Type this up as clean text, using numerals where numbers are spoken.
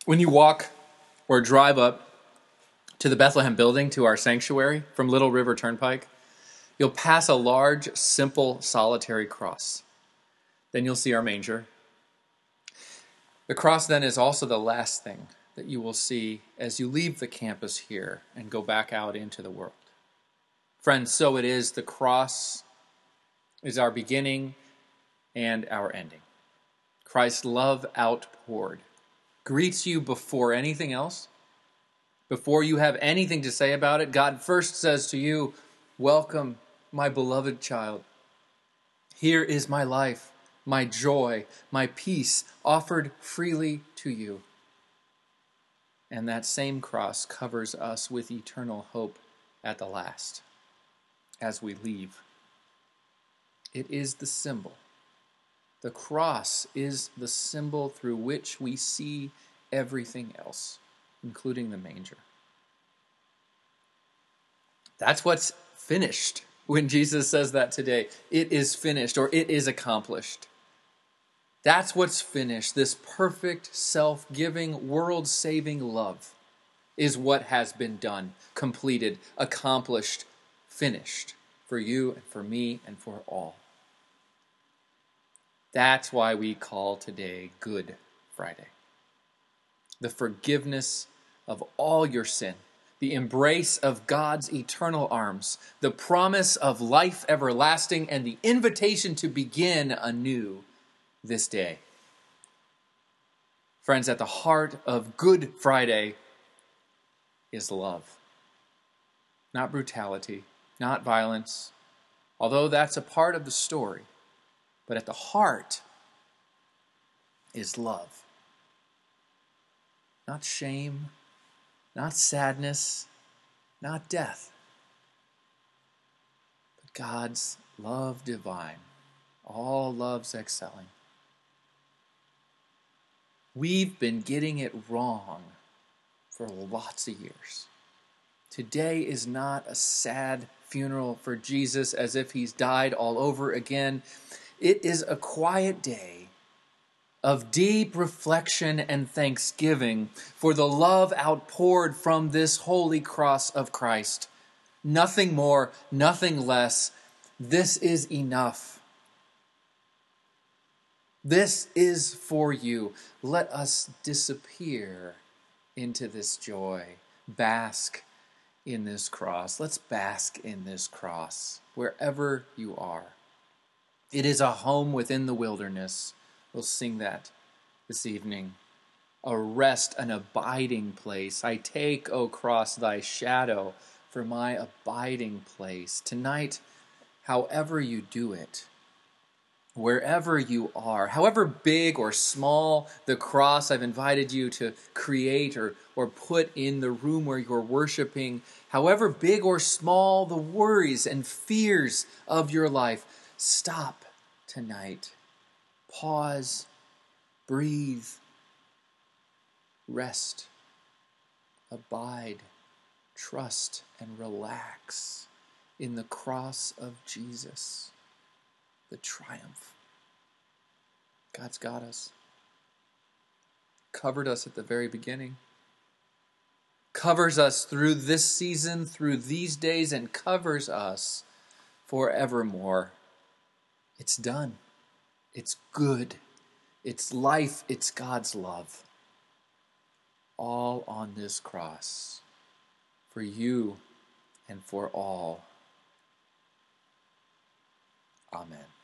When you walk or drive up to the Bethlehem building, to our sanctuary from Little River Turnpike, you'll pass a large, simple, solitary cross. Then you'll see our manger. The cross then is also the last thing that you will see as you leave the campus here and go back out into the world. Friends, so it is. The cross is our beginning and our ending. Christ's love outpoured greets you before anything else. Before you have anything to say about it, God first says to you, "Welcome, my beloved child. Here is my life, my joy, my peace offered freely to you." And that same cross covers us with eternal hope at the last, as we leave. It is the symbol. The cross is the symbol through which we see everything else, including the manger. That's what's finished when Jesus says that today. It is finished, or it is accomplished. That's what's finished. This perfect, self-giving, world-saving love is what has been done, completed, accomplished, finished for you and for me and for all. That's why we call today Good Friday. The forgiveness of all your sin, the embrace of God's eternal arms, the promise of life everlasting, and the invitation to begin anew this day. Friends, at the heart of Good Friday is love. Not brutality, not violence, although that's a part of the story. But at the heart is love. Not shame, not sadness, not death, but God's love divine, all loves excelling. We've been getting it wrong for lots of years. Today is not a sad funeral for Jesus as if he's died all over again. It is a quiet day of deep reflection and thanksgiving for the love outpoured from this holy cross of Christ. Nothing more, nothing less. This is enough. This is for you. Let us disappear into this joy. Bask in this cross. Let's bask in this cross wherever you are. It is a home within the wilderness. We'll sing that this evening. A rest, an abiding place. I take, O cross, thy shadow for my abiding place. Tonight, however you do it, wherever you are, however big or small the cross I've invited you to create or put in the room where you're worshiping, however big or small the worries and fears of your life, stop tonight. Pause, breathe, rest, abide, trust, and relax in the cross of Jesus, the triumph. God's got us. Covered us at the very beginning. Covers us through this season, through these days, and covers us forevermore. It's done. It's good. It's life. It's God's love. All on this cross. For you and for all. Amen.